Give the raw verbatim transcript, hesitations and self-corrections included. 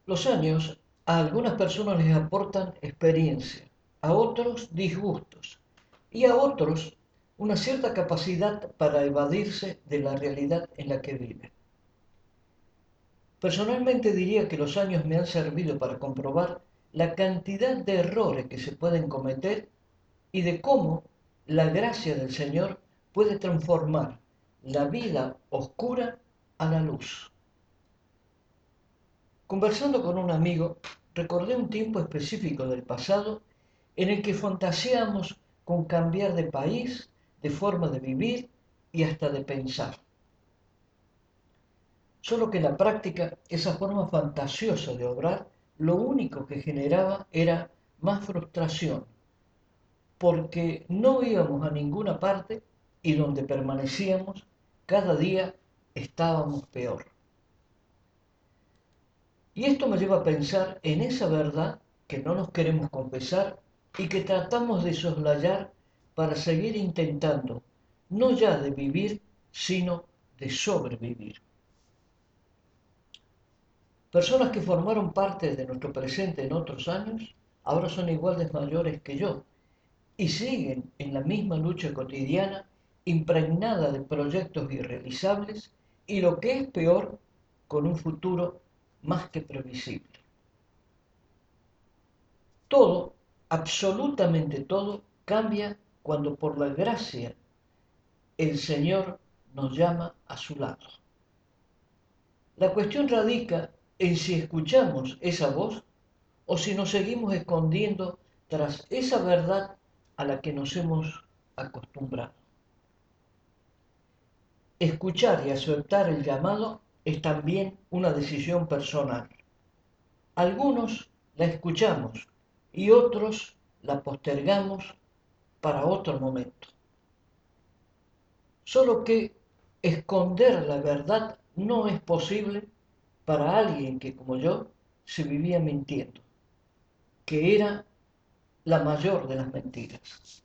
Los años a algunas personas les aportan experiencia, a otros disgustos y a otros una cierta capacidad para evadirse de la realidad en la que viven. Personalmente diría que los años me han servido para comprobar la cantidad de errores que se pueden cometer y de cómo la gracia del Señor puede transformar la vida oscura a la luz. Conversando con un amigo, recordé un tiempo específico del pasado en el que fantaseamos con cambiar de país, de forma de vivir y hasta de pensar. Solo que en la práctica esa forma fantasiosa de obrar lo único que generaba era más frustración, porque no íbamos a ninguna parte y donde permanecíamos cada día estábamos peor. Y esto me lleva a pensar en esa verdad que no nos queremos confesar y que tratamos de soslayar para seguir intentando, no ya de vivir, sino de sobrevivir. Personas que formaron parte de nuestro presente en otros años, ahora son igual de mayores que yo y siguen en la misma lucha cotidiana, impregnada de proyectos irrealizables y lo que es peor, con un futuro más que previsible. Todo, absolutamente todo, cambia cuando por la gracia el Señor nos llama a su lado. La cuestión radica en si escuchamos esa voz o si nos seguimos escondiendo tras esa verdad a la que nos hemos acostumbrado. Escuchar y aceptar el llamado es también una decisión personal. Algunos la escuchamos y otros la postergamos para otro momento. Solo que esconder la verdad no es posible para alguien que, como yo, se vivía mintiendo, que era la mayor de las mentiras.